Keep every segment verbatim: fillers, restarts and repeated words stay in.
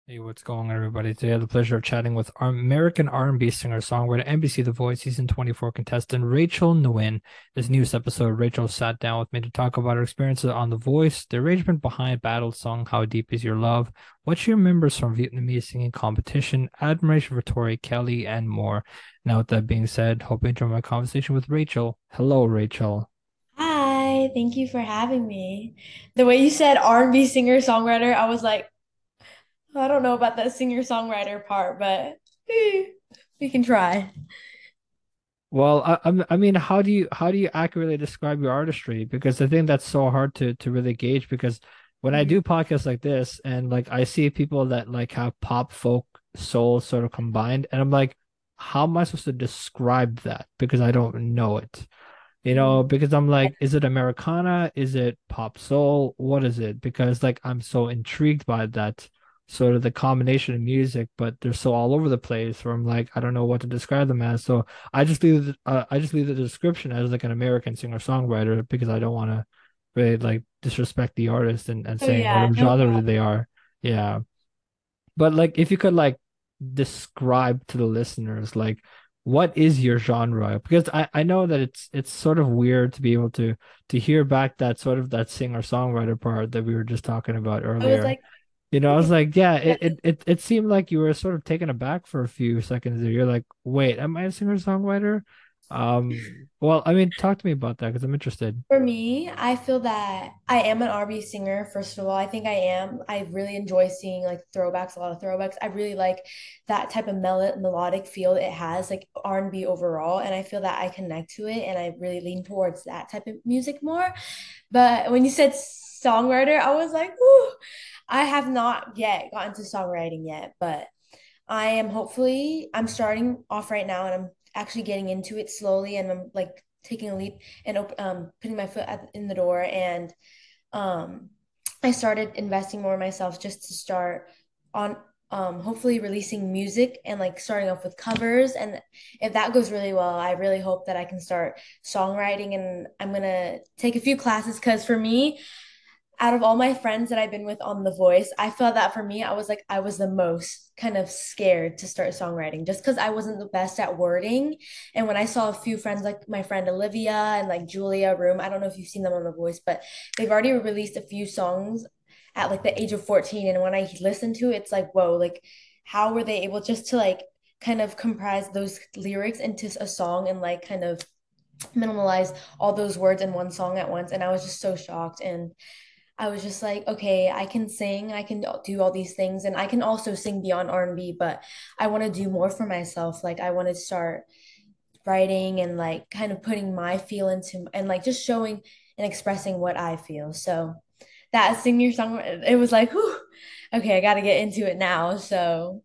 Hey, what's going on, everybody? Today I have the pleasure of chatting with our American R and B singer-songwriter, N B C The Voice Season twenty-four contestant Rachel Nguyen. This newest episode, Rachel sat down with me to talk about her experiences on The Voice, the arrangement behind Battle's song How Deep Is Your Love, what she remembers from Vietnamese singing competition, admiration for Tori Kelly, and more. Now, with that being said, hope you enjoy my conversation with Rachel. Hello, Rachel. Hi, thank you for having me. The way you said R and B singer-songwriter, I was like, I don't know about that singer-songwriter part, but eh, we can try. Well, I, I'm- I mean, how do you how do you accurately describe your artistry? Because I think that's so hard to to really gauge. Because when I Mhm. do podcasts like this, and like I see people that like have pop, folk, soul sort of combined, and I'm like, how am I supposed to describe that? Because I don't know it. You know, because I'm like, is it Americana? Is it pop soul? What is it? Because like I'm so intrigued by that sort of the combination of music, but they're so all over the place where I'm like, I don't know what to describe them as. So I just leave it, uh, I just leave the description as like an American singer-songwriter because I don't want to really like disrespect the artist and, and Oh saying yeah, whatever no genre problem. they are. Yeah. But like if you could like describe to the listeners like what is your genre? Because I, I know that it's it's sort of weird to be able to to hear back that sort of that singer-songwriter part that we were just talking about I was earlier. like, You know, I was like, yeah, yeah. it, it it it seemed like you were sort of taken aback for a few seconds there. You're like, wait, am I a singer-songwriter? Um, well, I mean, talk to me about that because I'm interested. For me, I feel that I am an R and B singer, first of all. I think I am. I really enjoy singing like throwbacks, a lot of throwbacks. I really like that type of mel melodic feel it has, like R and B overall. And I feel that I connect to it and I really lean towards that type of music more. But when you said songwriter, I was like, ooh, I have not yet gotten to songwriting yet, but I am hopefully I'm starting off right now and I'm actually getting into it slowly and I'm like taking a leap and op- um, putting my foot at, in the door and um, I started investing more in myself just to start on um, hopefully releasing music and like starting off with covers. And if that goes really well, I really hope that I can start songwriting and I'm gonna take a few classes because for me, out of all my friends that I've been with on The Voice, I felt that for me, I was like, I was the most kind of scared to start songwriting just because I wasn't the best at wording. And when I saw a few friends, like my friend Olivia and like Julia Room, I don't know if you've seen them on The Voice, but they've already released a few songs at like the age of fourteen. And when I listen to it, it's like, whoa, like, how were they able just to like kind of comprise those lyrics into a song and like kind of minimalize all those words in one song at once? And I was just so shocked. And I was just like, okay, I can sing, I can do all these things, and I can also sing beyond R and B, but I want to do more for myself. Like I want to start writing and like kind of putting my feel into and like just showing and expressing what I feel. So that singing song, it was like, whew, okay, I got to get into it now. So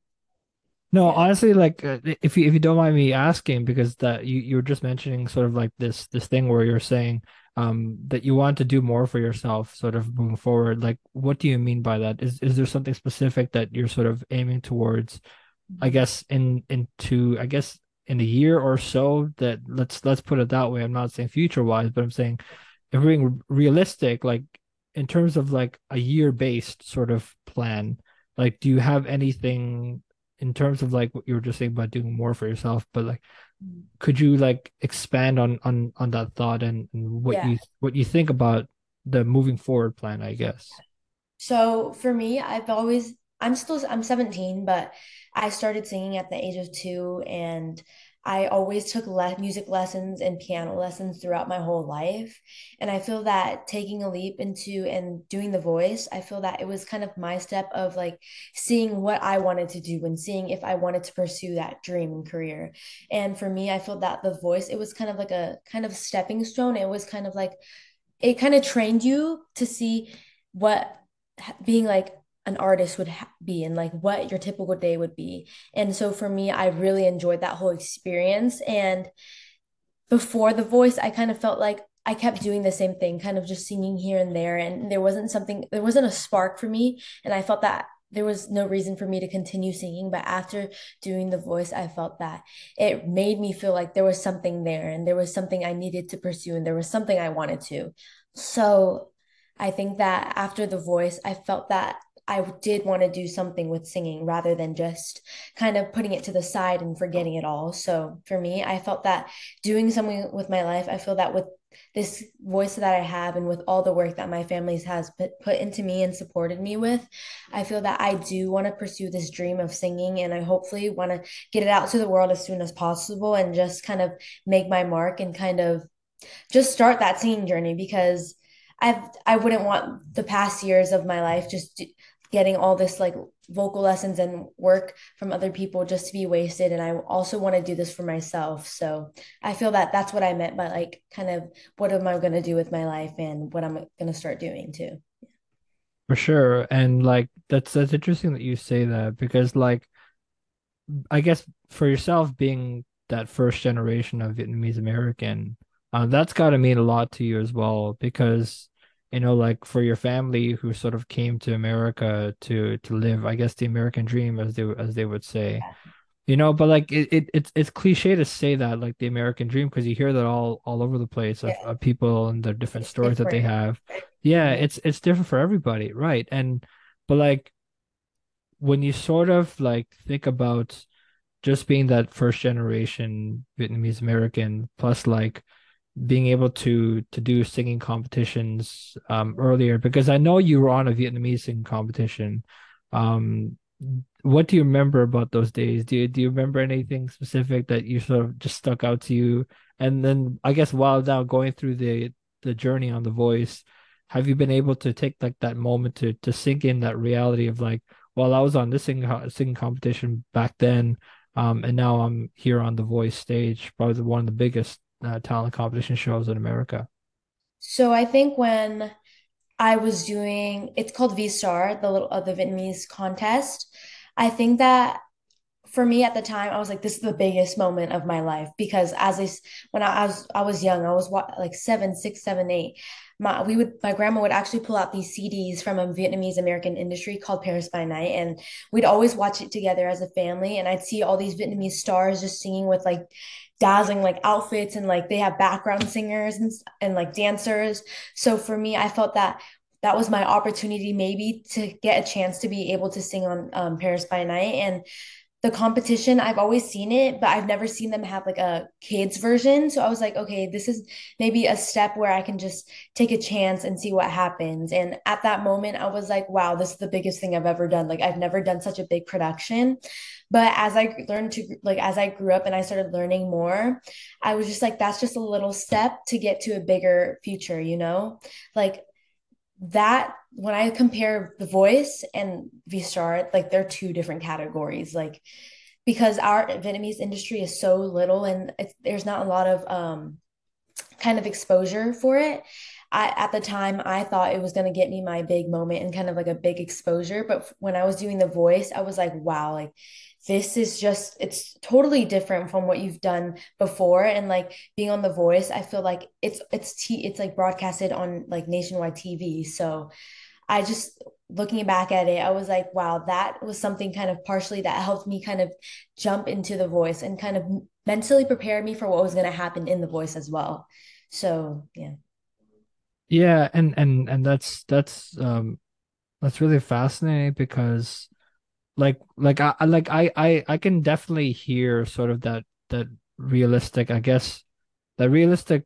No, yeah. honestly, like uh, if you if you don't mind me asking, because that you you were just mentioning sort of like this this thing where you're saying um that you want to do more for yourself, sort of moving forward. Like, what do you mean by that? Is is there something specific that you're sort of aiming towards? I Mhm. guess in into I guess in a year or so that let's let's put it that way. I'm not saying future wise, but I'm saying if we're being realistic, like in terms of like a year based sort of plan, like do you have anything in terms of like what you were just saying about doing more for yourself, but like could you like expand on on on that thought and, and what Yeah. you what you think about the moving forward plan, I guess. So for me, I've always, I'm still, I'm seventeen, but I started singing at the age of two, and I always took le music lessons and piano lessons throughout my whole life. And I feel that taking a leap into and doing the voice, I feel that it was kind of my step of like seeing what I wanted to do and seeing if I wanted to pursue that dream and career. And for me, I feel that the voice, it was kind of like a kind of stepping stone. It was kind of like it kind of trained you to see what being like an artist would ha- be and like what your typical day would be. And so for me, I really enjoyed that whole experience. And before The Voice, I kind of felt like I kept doing the same thing, kind of just singing here and there. And there wasn't something, there wasn't a spark for me. And I felt that there was no reason for me to continue singing. But after doing The Voice, I felt that it made me feel like there was something there and there was something I needed to pursue and there was something I wanted to. So I think that after The Voice, I felt that I did want to do something with singing rather than just kind of putting it to the side and forgetting it all. So for me, I felt that doing something with my life, I feel that with this voice that I have and with all the work that my family has put, put into me and supported me with, I feel that I do want to pursue this dream of singing, and I hopefully want to get it out to the world as soon as possible and just kind of make my mark and kind of just start that singing journey, because I've I wouldn't want the past years of my life just getting all this like vocal lessons and work from other people just to be wasted. And I also want to do this for myself. So I feel that that's what I meant by like kind of what am I going to do with my life and what I'm going to start doing too. For sure. And like that's that's interesting that you say that because like I guess for yourself being that first generation of Vietnamese American, uh, that's got to mean a lot to you as well because you know like for your family who sort of came to America to to live, I guess the American dream as they as they would say. You know, but like it, it it's it's cliche to say that like the American dream because you hear that all all over the place of, Yeah, of people and the different it's stories that they different. have. Yeah, it's it's different for everybody, right? And but like when you sort of like think about just being that first generation Vietnamese American plus like being able to to do singing competitions um earlier because I know you were on a Vietnamese singing competition. Um what do you remember about those days? Do you do you remember anything specific that you sort of just stuck out to you? And then I guess while now going through the the journey on The Voice, have you been able to take like that moment to to sink in that reality of like, well, I was on this singing singing competition back then, um, and now I'm here on The Voice stage, probably the- one of the biggest uh, talent competition shows in America. So I think when I was doing, it's called V-Star, the little uh, the Vietnamese contest. I think that for me at the time, I was like, this is the biggest moment of my life because as I, when I, was I was young, I was what, like seven, six, seven, eight. My we would my grandma would actually pull out these C Ds from a Vietnamese American industry called Paris by Night, and we'd always watch it together as a family. And I'd see all these Vietnamese stars just singing with like dazzling like outfits, and like they have background singers and and like dancers. So for me, I felt that that was my opportunity maybe to get a chance to be able to sing on um, Paris by Night. And the competition, I've always seen it, but I've never seen them have like a kids version. So I was like, okay, this is maybe a step where I can just take a chance and see what happens. And at that moment, I was like, wow, this is the biggest thing I've ever done. Like, I've never done such a big production. But as I learned to, like, as I grew up and I started learning more, I was just like, that's just a little step to get to a bigger future, you know? Like, that when I compare The Voice and V-Star, like they're two different categories. Like because our Vietnamese industry is so little and it's, there's not a lot of um, kind of exposure for it. I, at the time, I thought it was going to get me my big moment and kind of like a big exposure. But when I was doing The Voice, I was like, wow, like this is just, it's totally different from what you've done before. And like being on The Voice, I feel like it's, it's, t- it's like broadcasted on like nationwide T V. So I just, looking back at it, I was like, wow, that was something kind of partially that helped me kind of jump into The Voice and kind of mentally prepare me for what was going to happen in The Voice as well. So, yeah. Yeah, and and and that's that's um that's really fascinating because like like I I- like I I I can definitely hear sort of that that realistic, I guess that realistic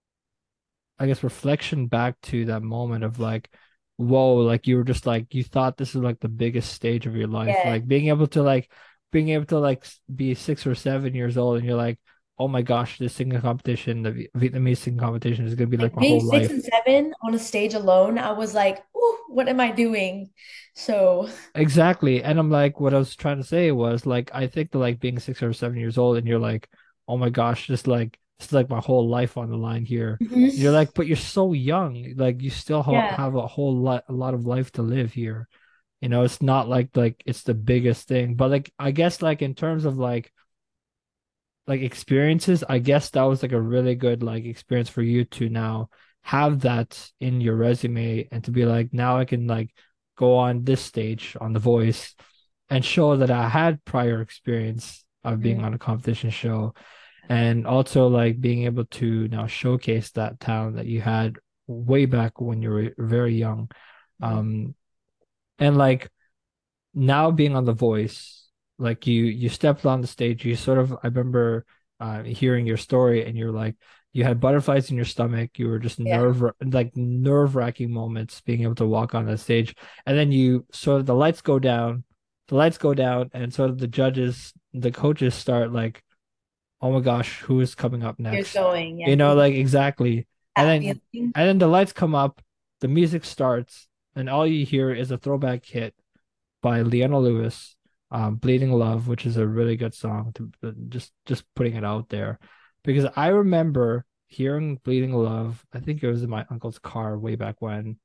I guess reflection back to that moment of like, whoa, like you were just like you thought this is like the biggest stage of your life. Yeah. Like being able to like being able to like s- be six or seven years old and you're like, oh my gosh, this singing competition, the Vi- Vietnamese singing competition is gonna be like Like my being whole six life. and seven on a stage alone, I was like, "Ooh, what am I doing?" So, Exactly. And I'm like, what I was trying to say was like, I think that like being six or seven years old and you're like, oh my gosh, just like, this is like my whole life on the line here. mhm. You're like, but you're so young. Like you still ha Yeah. have a whole lot, a lot of life to live here. You know, it's not like, like it's the biggest thing, but like, I guess like in terms of like, like experiences, I guess that was like a really good like experience for you to now have that in your resume and to be like, now I can like go on this stage on The Voice and show that I had prior experience of being Mhm. on a competition show and also like being able to now showcase that talent that you had way back when you were very young. Mhm. Um, And like now being on The Voice, like you you stepped on the stage, you sort of I remember uh, hearing your story, and you're like you had butterflies in your stomach, you were just Yeah. nerve like nerve-wracking moments being able to walk on that stage, and then you sort of the lights go down, the lights go down, and sort of the judges, the coaches start like, oh my gosh, who is coming up Here's next? going. You Yes. know, Is like exactly. And that then feeling? and then the lights come up, the music starts, and all you hear is a throwback hit by Leona Lewis, um, "Bleeding Love," which is a really good song. To uh, just just putting it out there, because I remember hearing "Bleeding Love." I think it was in my uncle's car way back when,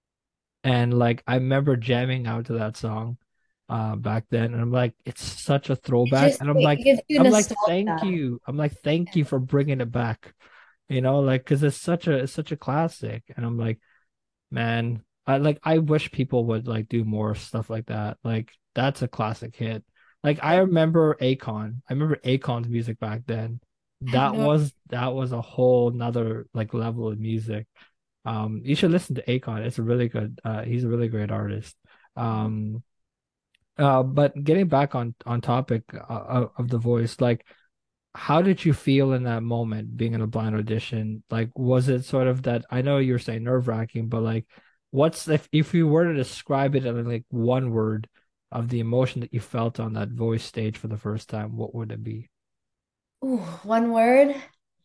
and like I remember jamming out to that song, uh, back then, and I'm like, it's such a It throwback, just and I'm it like, gives you I'm like, thank nostalgia. you, I'm like, thank you for bringing it back, you know, like because it's such a it's such a classic, and I'm like, man, I like I wish people would like do more stuff like that. Like that's a classic hit. Like I Yeah. remember Akon. I remember Akon's music back then. I have That no. was that was a whole nother like level of music. Um, you should listen to Akon. It's a really good uh he's a really great artist. Um uh but getting back on on topic uh, of, of The Voice, like how did you feel in that moment being in a blind audition? Like, was it sort of that? I know you were saying nerve-wracking, but like, what's if if you were to describe it in like one word of the emotion that you felt on that voice stage for the first time, what would it be? Ooh, one word.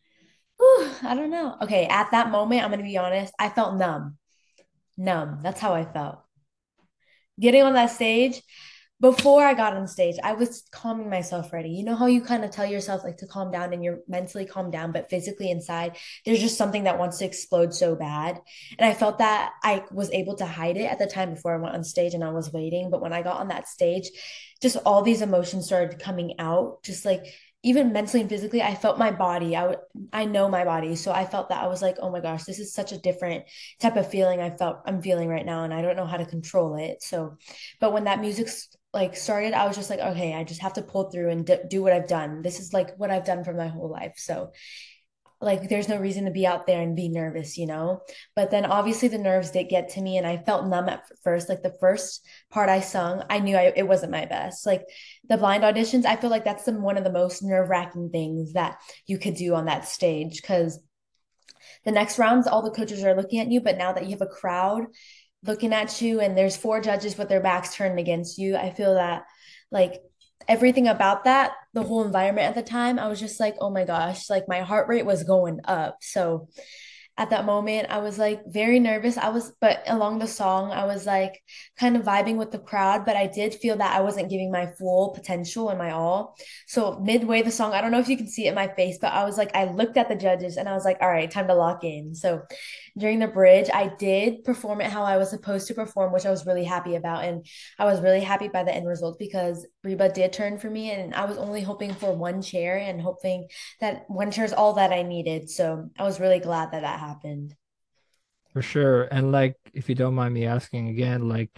Ooh, I don't know. Okay, at that moment, I'm gonna be honest. I felt numb. Numb. That's how I felt. Getting on that stage, before I got on stage, I was calming myself ready. You know how you kind of tell yourself like to calm down and you're mentally calm down, but physically inside, there's just something that wants to explode so bad. And I felt that I was able to hide it at the time before I went on stage and I was waiting. But when I got on that stage, just all these emotions started coming out, just like even mentally and physically, I felt my body. I would, I know my body. So I felt that I was like, oh my gosh, this is such a different type of feeling I felt I'm feeling right now. And I don't know how to control it. So, but when that music like started, I was just like, okay, I just have to pull through and d- do what I've done. This is like what I've done for my whole life. So like there's no reason to be out there and be nervous, you know? But then obviously the nerves did get to me and I felt numb at first. Like the first part I sung, I knew I, it wasn't my best. Like the blind auditions, I feel like that's the, one of the most nerve-wracking things that you could do on that stage because the next rounds, all the coaches are looking at you, but now that you have a crowd looking at you and there's four judges with their backs turned against you, I feel that like everything about that, the whole environment at the time, I was just like, oh my gosh, like my heart rate was going up. So at that moment I was like very nervous. I was, but along the song I was like kind of vibing with the crowd, but I did feel that I wasn't giving my full potential and my all. So midway the song, I don't know if you can see it in my face, but I was like, I looked at the judges and I was like, all right, time to lock in. So during the bridge I did perform it how I was supposed to perform, which I was really happy about. And I was really happy by the end result because Reba did turn for me and I was only hoping for one chair and hoping that one chair is all that I needed. So I was really glad that that happened. For sure. And like, if you don't mind me asking again, like,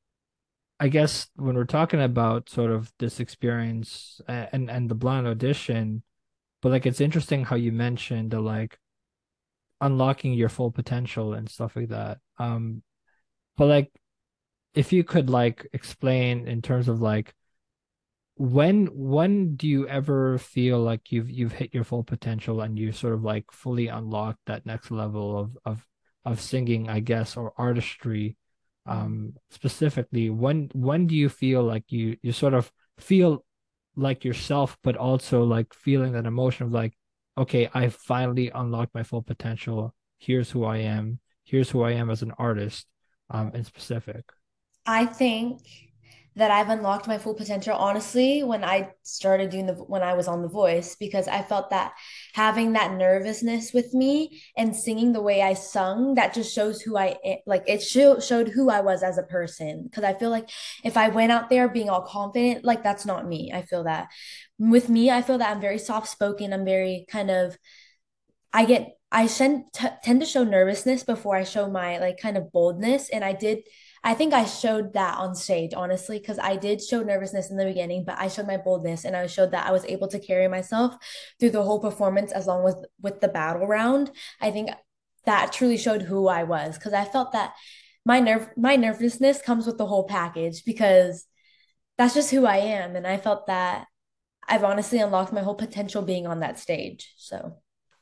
I guess when we're talking about sort of this experience a- and and the blind audition, but like, it's interesting how you mentioned the like unlocking your full potential and stuff like that. Um, but like, if you could like explain in terms of like when when do you ever feel like you've you've hit your full potential and you sort of like fully unlocked that next level of of of singing, I guess, or artistry, Mm. um, specifically, when when do you feel like you you sort of feel like yourself, but also like feeling that emotion of like, okay, I finally unlocked my full potential. Here's who I am. Here's who I am as an artist, um, in specific. I think that I've unlocked my full potential honestly when I started doing the when I was on The Voice because I felt that having that nervousness with me and singing the way I sung that just shows who I am. Like it show, showed who I was as a person because I feel like if I went out there being all confident, like that's not me. I feel that with me, I feel that I'm very soft spoken. I'm very kind of I get I tend t tend to show nervousness before I show my like kind of boldness, and I did. I think I showed that on stage, honestly, because I did show nervousness in the beginning, but I showed my boldness, and I showed that I was able to carry myself through the whole performance as long as with the battle round. I think that truly showed who I was because I felt that my nerve my nervousness comes with the whole package because that's just who I am. And I felt that I've honestly unlocked my whole potential being on that stage. So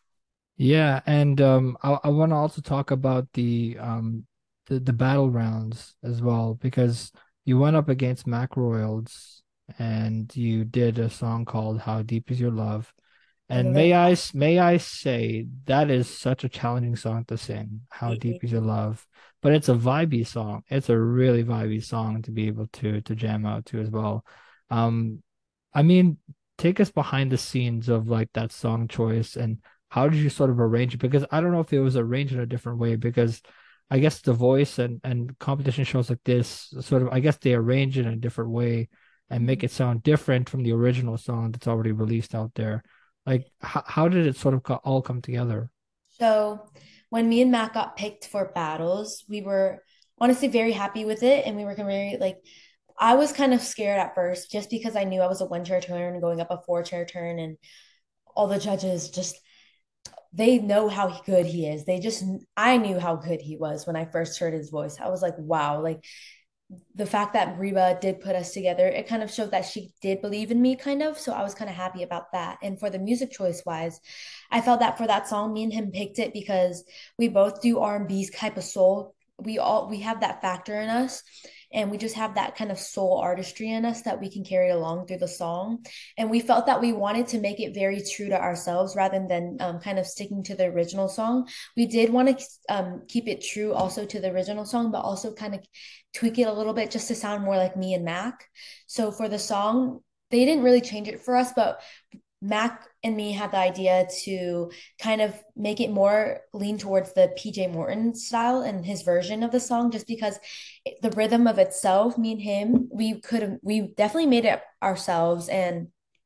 Yeah, and um, I I want to also talk about the um the the battle rounds as well because you went up against Mac Royals and you did a song called "How Deep Is Your Love." I And delivered may I s- may I say that is such a challenging song to sing, "How Deep Is Your that. Love." But it's a vibey song. It's a really vibey song to be able to to jam out to as well. Um, I mean, take us behind the scenes of like that song choice and how did you sort of arrange it? Because I don't know if it was arranged in a different way because I guess The Voice and and competition shows like this sort of I guess they arrange it in a different way and make it sound different from the original song that's already released out there. Like, how, how did it sort of co- all come together? So when me and Matt got picked for battles, we were honestly very happy with it. And we were very like, I was kind of scared at first just because I knew I was a one chair turn going up a four chair turn. And all the judges just, they know how good he is. They just, I knew how good he was when I first heard his voice. I was like, wow, like the fact that Reba did put us together, it kind of showed that she did believe in me, kind of. So I was kind of happy about that. And for the music choice wise, I felt that for that song, me and him picked it because we both do R and B type of soul. We all we have that factor in us, and we just have that kind of soul artistry in us that we can carry along through the song. And we felt that we wanted to make it very true to ourselves rather than um, kind of sticking to the original song. We did want to um, keep it true also to the original song, but also kind of tweak it a little bit just to sound more like me and Mac. So for the song, they didn't really change it for us, but Mac and me had the idea to kind of make it more lean towards the P J Morton style and his version of the song, just because the rhythm of itself, me and him, we could have, we definitely made it ourselves and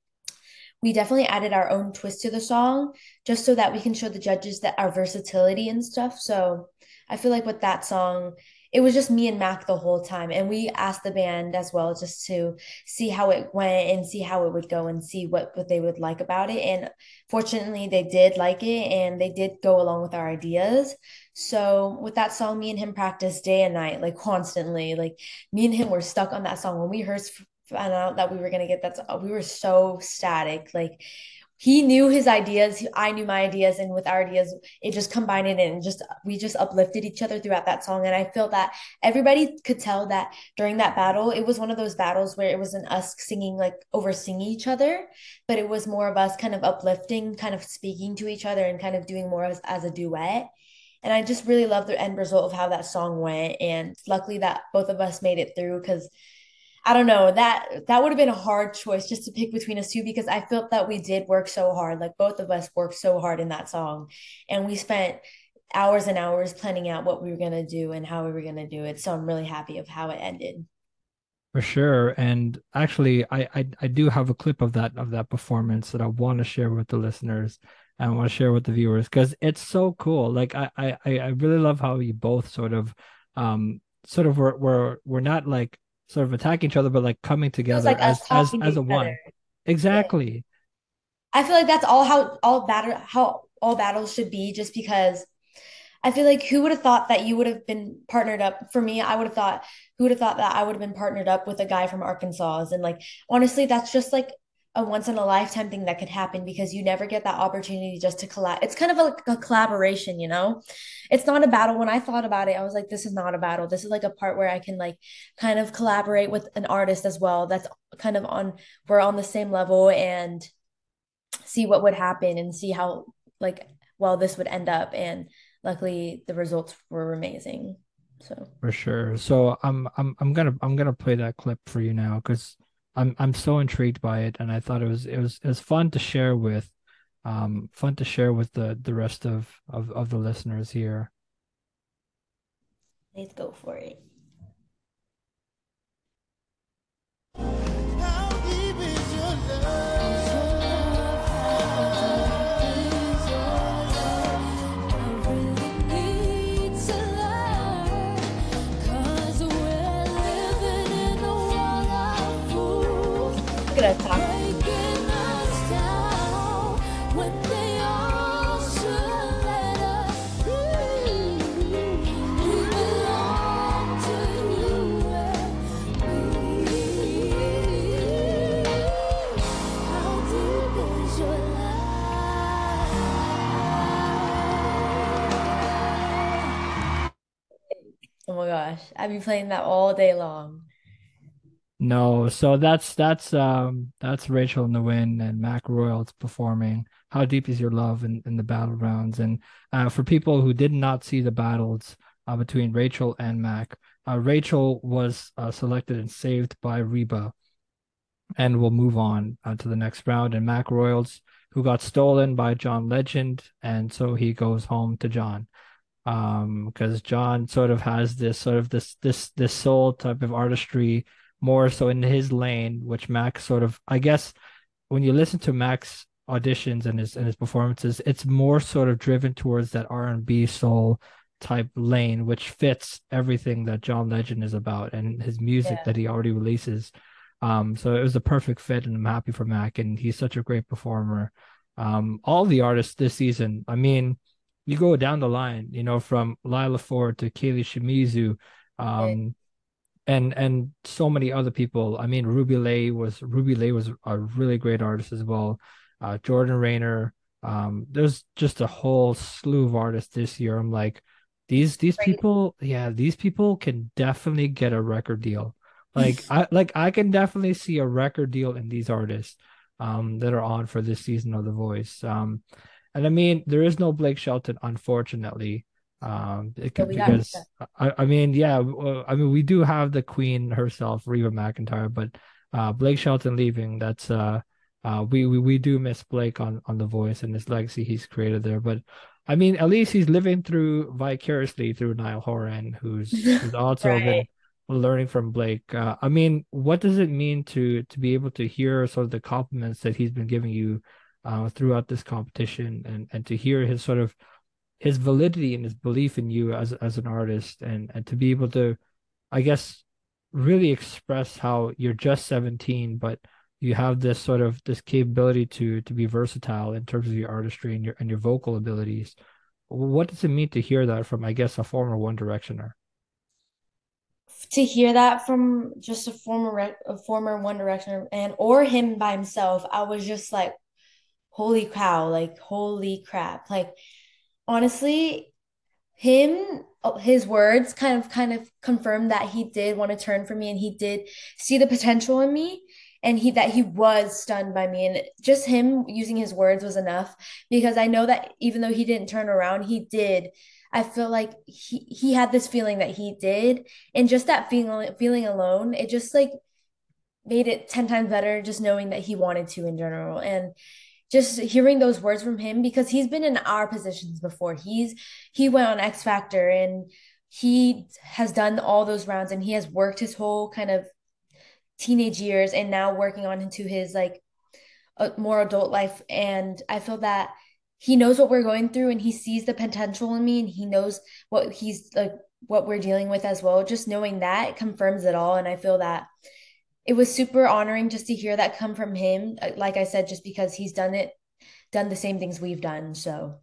we definitely added our own twist to the song just so that we can show the judges that our versatility and stuff. So I feel like with that song, it was just me and Mac the whole time. And we asked the band as well just to see how it went and see how it would go and see what, what they would like about it. And fortunately, they did like it and they did go along with our ideas. So with that song, me and him practiced day and night, like constantly. Like me and him were stuck on that song. When we heard found out that we were gonna get that, we were so static. Like he knew his ideas, I knew my ideas, and with our ideas, it just combined it and just we just uplifted each other throughout that song. And I feel that everybody could tell that during that battle, it was one of those battles where it wasn't us singing like over singing each other, but it was more of us kind of uplifting, kind of speaking to each other and kind of doing more as, as a duet. And I just really love the end result of how that song went. And luckily that both of us made it through because I don't know that that would have been a hard choice just to pick between us two because I felt that we did work so hard. Like both of us worked so hard in that song, and we spent hours and hours planning out what we were gonna do and how we were gonna do it. So I'm really happy of how it ended. For sure. And actually, I, I I do have a clip of that of that performance that I want to share with the listeners and I want to share with the viewers because it's so cool. Like I I I really love how you both sort of um sort of were were were not like sort of attacking each other, but like coming It was together like us as as talking to as a each other. one. Yeah. Exactly. I feel like that's all how all battle how all battles should be, just because I feel like who would have thought that you would have been partnered up? For me, I would have thought who would have thought that I would have been partnered up with a guy from Arkansas. And like honestly, that's just like a once in a lifetime thing that could happen because you never get that opportunity just to collab. It's kind of a, a collaboration, you know? It's not a battle. When I thought about it, I was like, this is not a battle. This is like a part where I can like kind of collaborate with an artist as well. That's kind of on we're on the same level and see what would happen and see how like well this would end up. And luckily the results were amazing. So For sure. So I'm I'm I'm gonna I'm gonna play that clip for you now because I'm I'm so intrigued by it and I thought it was it was it was fun to share with um fun to share with the the rest of of, of the listeners here. let's go for it. How deep is your Look at us talking. gosh, I'd be playing that all day long. No, so that's that's um that's Rachel Nguyen and Mac Royals performing How Deep Is Your Love in, in the battlegrounds. And uh, for people who did not see the battles uh, between Rachel and Mac, uh, Rachel was uh, selected and saved by Reba and will move on uh, to the next round. And Mac Royals, who got stolen by John Legend, and so he goes home to John. Um, because John sort of has this sort of this this this soul type of artistry more so in his lane, which Mac sort of, I guess, when you listen to Mac's auditions and his and his performances, it's more sort of driven towards that R and B soul type lane, which fits everything that John Legend is about and his music Yeah. that he already releases. Um, so it was a perfect fit, and I'm happy for Mac, and he's such a great performer. Um, all the artists this season, I mean, you go down the line, you know, from Lila Ford to Kaylee Shimizu, Yeah. um, and and so many other people. I mean, Ruby Lay was Ruby Lay was a really great artist as well. Uh, Jordan Rayner. Um, there's just a whole slew of artists this year. I'm like, these these Great. people, yeah, these people can definitely get a record deal. Like I like I can definitely see a record deal in these artists um that are on for this season of The Voice. Um, and I mean, there is no Blake Shelton, unfortunately. Um, it So could, we got because I, I mean, yeah, uh, I mean, we do have the queen herself, Reba McEntire, but uh, Blake Shelton leaving, that's uh, uh, we, we we do miss Blake on on The Voice and his legacy he's created there. But I mean, at least he's living through vicariously through Niall Horan, who's who's also right. been learning from Blake. Uh, I mean, what does it mean to to be able to hear sort of the compliments that he's been giving you uh, throughout this competition, and and to hear his sort of his validity and his belief in you as as an artist, and and to be able to, I guess, really express how you're just seventeen, but you have this sort of this capability to to be versatile in terms of your artistry and your and your vocal abilities. What does it mean to hear that from, I guess, a former One Directioner? To hear that from just a former re- a former One Directioner and or him by himself, I was just like, holy cow, like holy crap. Like honestly, him his words kind of kind of confirmed that he did want to turn for me and he did see the potential in me and he that he was stunned by me and just him using his words was enough because I know that even though he didn't turn around he did. I feel like he he had this feeling that he did and just that feeling feeling alone it just like made it ten times better just knowing that he wanted to in general and just hearing those words from him because he's been in our positions before. He's he went on X Factor and he has done all those rounds and he has worked his whole kind of teenage years and now working on into his like a more adult life and I feel that he knows what we're going through and he sees the potential in me and he knows what he's like what we're dealing with as well. Just knowing that confirms it all and I feel that it was super honoring just to hear that come from him. uh, Like I said, just because he's done it, done the same things we've done. So,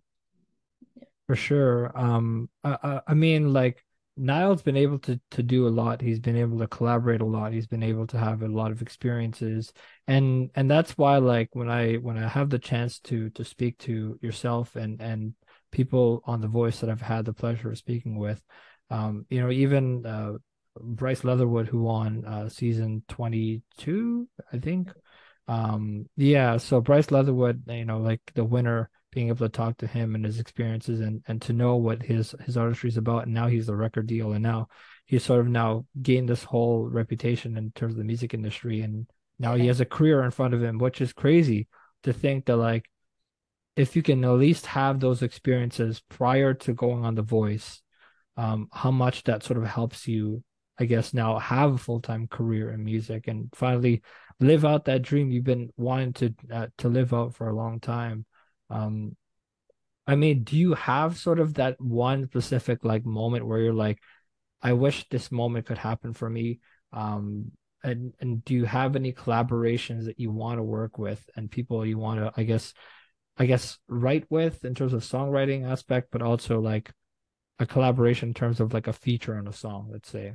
For sure. Um, I, I, I mean, like Niall's been able to to do a lot. He's been able to collaborate a lot. He's been able to have a lot of experiences, and and that's why, like, when I when I have the chance to to speak to yourself and and people on The Voice that I've had the pleasure of speaking with, um, you know, even uh, Bryce Leatherwood, who won uh, season twenty-two, I think. Um, yeah, so Bryce Leatherwood, you know, like the winner, being able to talk to him and his experiences and and to know what his his artistry is about, and now he's a record deal, and now he's sort of now gained this whole reputation in terms of the music industry, and now he yeah. has a career in front of him, which is crazy to think that, like, if you can at least have those experiences prior to going on The Voice, um, how much that sort of helps you, I guess, now have a full-time career in music and finally live out that dream you've been wanting to uh, to live out for a long time. Um, I mean, do you have sort of that one specific like moment where you're like, I wish this moment could happen for me? Um, and and do you have any collaborations that you want to work with and people you want to, I guess, I guess, write with in terms of songwriting aspect, but also like a collaboration in terms of like a feature on a song, let's say.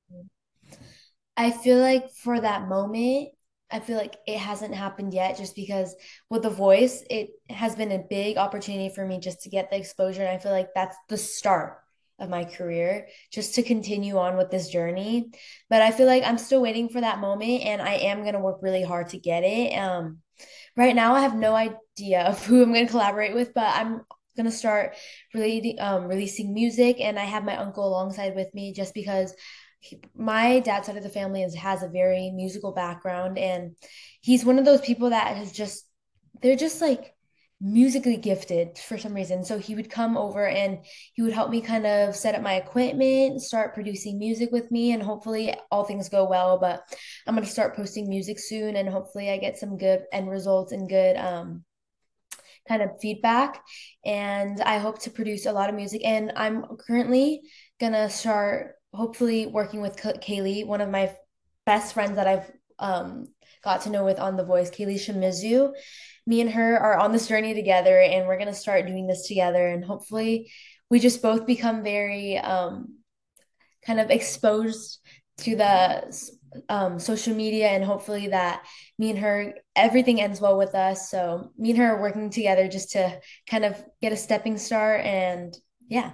I feel like for that moment, I feel like it hasn't happened yet just because with The Voice, it has been a big opportunity for me just to get the exposure. And I feel like that's the start of my career just to continue on with this journey. But I feel like I'm still waiting for that moment and I am going to work really hard to get it. Um, right now, I have no idea of who I'm going to collaborate with, but I'm going to start really um, releasing music. And I have my uncle alongside with me just because he, my dad's side of the family is, has a very musical background. And he's one of those people that has just, they're just like, musically gifted for some reason. So he would come over and he would help me kind of set up my equipment, start producing music with me, and hopefully all things go well. But I'm going to start posting music soon and hopefully I get some good end results and good um kind of feedback. And I hope to produce a lot of music. And I'm currently going to start hopefully working with Kaylee, one of my best friends that I've um got to know with on The Voice, Kaylee Shimizu. Me and her are on this journey together and we're going to start doing this together and hopefully we just both become very um kind of exposed to the um, social media and hopefully that me and her everything ends well with us. So me and her are working together just to kind of get a stepping start and yeah.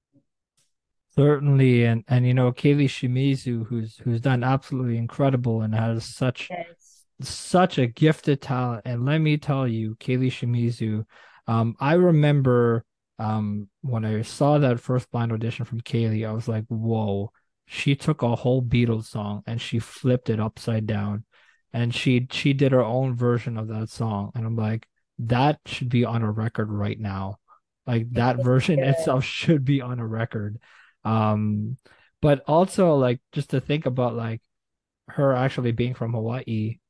Certainly, and and you know, Kaylee Shimizu, who's who's done absolutely incredible and has such Yes. such a gifted talent. And let me tell you, Kaylee Shimizu, um, I remember um when I saw that first blind audition from Kaylee, I was like, whoa, she took a whole Beatles song and she flipped it upside down. And she she did her own version of that song. And I'm like, that should be on a record right now. Like that version Good. itself should be on a record. Um, but also like just to think about like her actually being from Hawaii,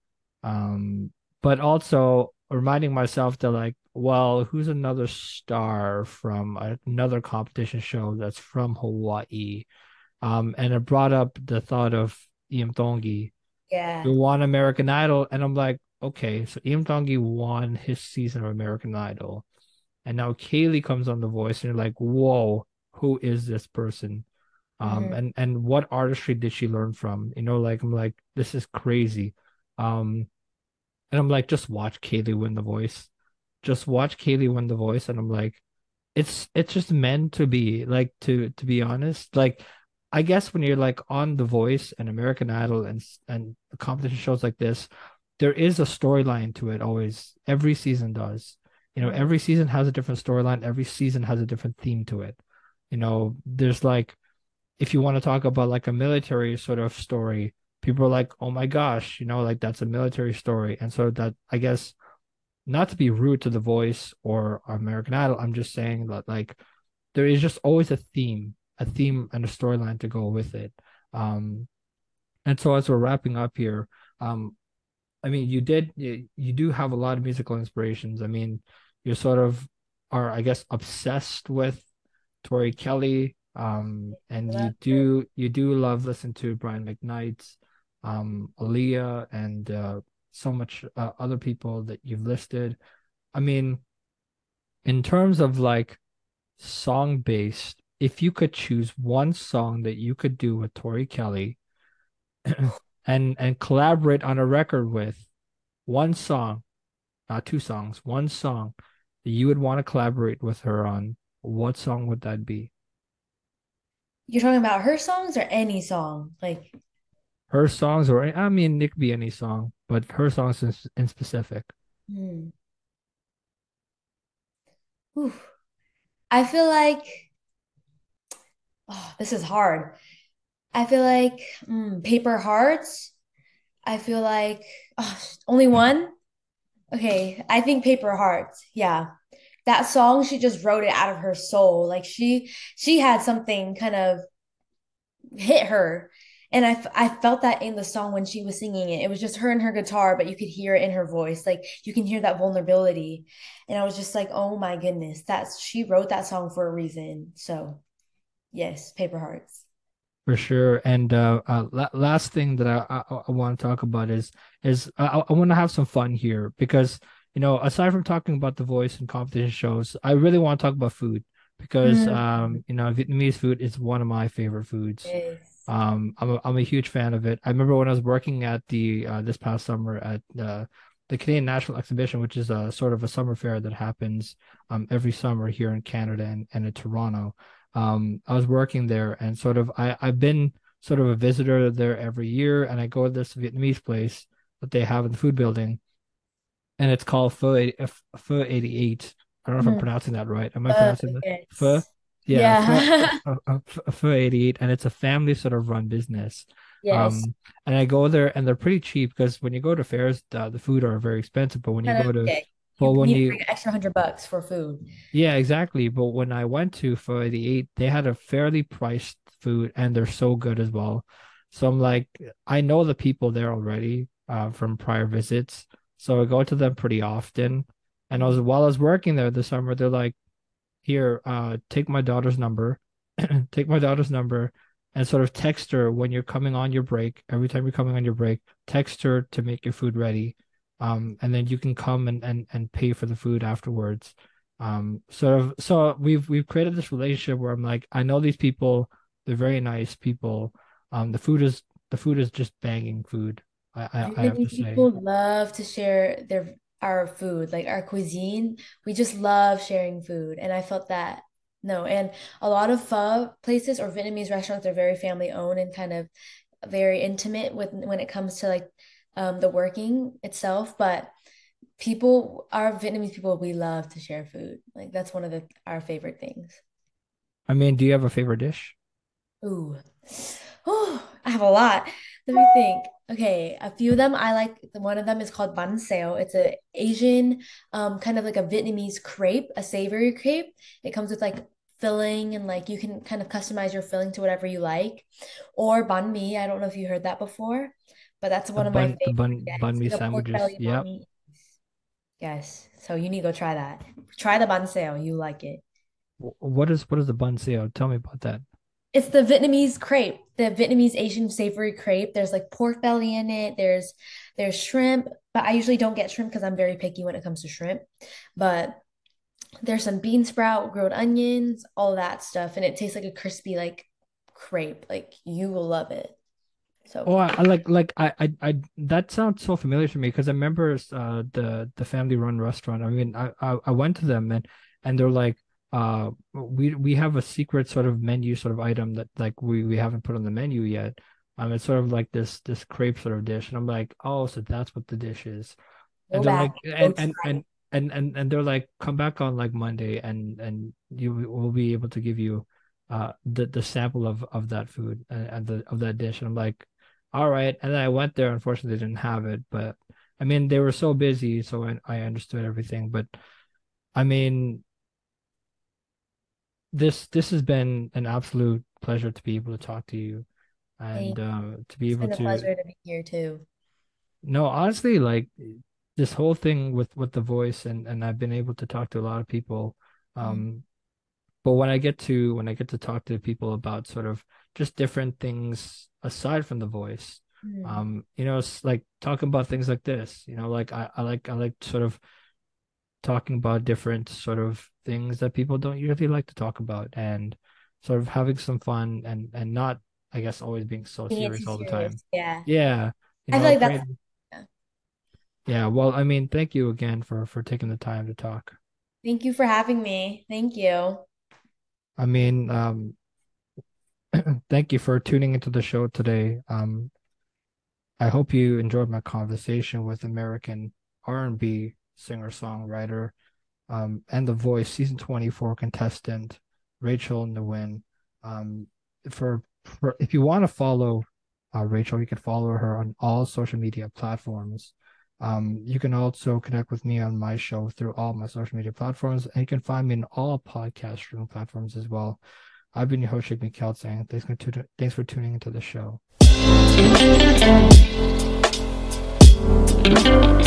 um, but also reminding myself that like, well, who's another star from another competition show that's from Hawaii? Um, and it brought up the thought of Iam Tongi, who Yeah. won American Idol, and I'm like, okay, so Iam Tongi won his season of American Idol, and now Kaylee comes on The Voice, and you're like, whoa, who is this person? Um, Mhm. and and what artistry did she learn from? You know, like I'm like, this is crazy. Um, and I'm like, just watch Kaylee win The Voice. Just watch Kaylee win The Voice, and I'm like, it's it's just meant to be. Like to to be honest, like I guess when you're like on The Voice and American Idol and and competition shows like this, there is a storyline to it always. Every season does. You know, Mhm. every season has a different storyline. Every season has a different theme to it. You know, there's like if you want to talk about like a military sort of story, people are like, oh my gosh, you know, like that's a military story. And so that I guess not to be rude to The Voice or American Idol, I'm just saying that like there is just always a theme, a theme and a storyline to go with it. Um, and so as we're wrapping up here, um, I mean, you did you, you do have a lot of musical inspirations. I mean, you sort of are, I guess, obsessed with Tori Kelly, um, and you do you do love listen to Brian McKnight, um, Aaliyah, and uh, so much uh, other people that you've listed. I mean, in terms of like song based, if you could choose one song that you could do with Tori Kelly and and collaborate on a record with one song, not two songs, one song that you would want to collaborate with her on, what song would that be? You're talking about her songs or any song? Like, Her songs, or I mean, it could be any song, but her songs in, in specific. hmm. Whew. I feel like, oh, this is hard. I feel like mm, Paper Hearts. I feel like oh, only one. Okay, I think Paper Hearts. Yeah. That song, she just wrote it out of her soul. Like she she had something kind of hit her. And I, I felt that in the song when she was singing it. It was just her and her guitar, but you could hear it in her voice. Like you can hear that vulnerability. And I was just like, oh my goodness, that's she wrote that song for a reason. So yes, Paper Hearts. For sure. And uh, uh la last thing that I, I I want to talk about is is I I want to have some fun here because you know aside from talking about The Voice and competition shows, I really want to talk about food because Mm, um you know Vietnamese food is one of my favorite foods. yes. Um, I'm a, I'm a huge fan of it. I remember when I was working at the uh, this past summer at uh, the Canadian National Exhibition, which is a sort of a summer fair that happens um every summer here in Canada and, and in Toronto. Um, I was working there, and sort of I I've been sort of a visitor there every year, and I go to this Vietnamese place that they have in the food building, and it's called Pho Pho eighty-eight. I don't know if I'm Mm. pronouncing that right. Am I Uh, pronouncing the Pho? yes. Yeah, Pho, Yeah. uh, uh, Pho eighty-eight, and it's a family sort of run business. Yes. Um, and I go there, and they're pretty cheap because when you go to fairs, the, the food are very expensive. But when you Kind go of, to, okay. You well, when need to bring you, an extra hundred bucks for food. yeah, exactly. But when I went to Pho eighty-eight, they had a fairly priced food, and they're so good as well. So I'm like, I know the people there already, uh, from prior visits, so I go to them pretty often. And I was Mhm. while I was working there this summer, they're like, here, uh, take my daughter's number, take my daughter's number, and sort of text her when you're coming on your break. Every time you're coming on your break, text her to make your food ready. Um, and then you can come and, and, and pay for the food afterwards. Um, sort of, so we've we've created this relationship where I'm like, I know these people, they're very nice people. Um, the food is the food is just banging food. I I, I have to Vietnamese say. people love to share their our food, like our cuisine. We just love sharing food, and I felt that. No, and a lot of pho places or Vietnamese restaurants are very family owned and kind of very intimate with when it comes to like um, the working itself. But people, our Vietnamese people, we love to share food. Like that's one of the our favorite things. I mean, do you have a favorite dish? Ooh. Oh, I have a lot. Let me think. Okay, a few of them I like. One of them is called bánh xèo. It's a Asian, um, kind of like a Vietnamese crepe, a savory crepe. It comes with like filling and like you can kind of customize your filling to whatever you like. Or banh mi. I don't know if you heard that before, but that's The one of my bun the favorite. bun Yeah, bun it's mi like a pork sandwiches. belly banh Yep. mi. Yes. So you need to go try that. Try the bánh xèo. You like it. Wh- What is what is the bun sale? Tell me about that. It's the Vietnamese crepe, the Vietnamese Asian savory crepe. There's like pork belly in it. There's there's shrimp, but I usually don't get shrimp because I'm very picky when it comes to shrimp. But there's some bean sprout, grilled onions, all that stuff, and it tastes like a crispy like crepe. Like you will love it. So Oh, good. I, I like like I, I I that sounds so familiar to me because I remember uh the the family run restaurant. I mean, I, I I went to them and and they're like, uh we we have a secret sort of menu sort of item that like we we haven't put on the menu yet. Um, it's sort of like this this crepe sort of dish, and I'm like, oh, so that's what the dish is. And Go they're back like, and go and and try and and and, and they're like, come back on like Monday, and and you will be able to give you uh the the sample of of that food and, and the of that dish. And I'm like, all right. And then I went there. Unfortunately, they didn't have it, but I mean, they were so busy, so I, I understood everything. But I mean, this this has been an absolute pleasure to be able to talk to you it. and uh, to be It's able been a to. pleasure to be here too. No, honestly, like this whole thing with with the voice, and and I've been able to talk to a lot of people. Mm. Um, but when I get to when I get to talk to people about sort of just different things aside from the voice, Mm. um, you know, it's like talking about things like this, you know, like I, I like I like sort of talking about different sort of things that people don't usually like to talk about, and sort of having some fun, and and not, I guess, always being so Taking it too serious all the time. serious. Yeah. Yeah, you I feel know, like that's create. yeah. Yeah, well, I mean, thank you again for for taking the time to talk. Thank you for having me. Thank you. I mean, um, thank you for tuning into the show today. Um, I hope you enjoyed my conversation with American R and B singer-songwriter, um, and The Voice season twenty-four contestant Rachel Nguyen. Um, for, for if you want to follow uh, Rachel, you can follow her on all social media platforms. Um, you can also connect with me on my show through all my social media platforms, and you can find me in all podcast streaming platforms as well. I've been your host, Shake Mikhail, saying thanks for, tu- thanks for tuning into the show.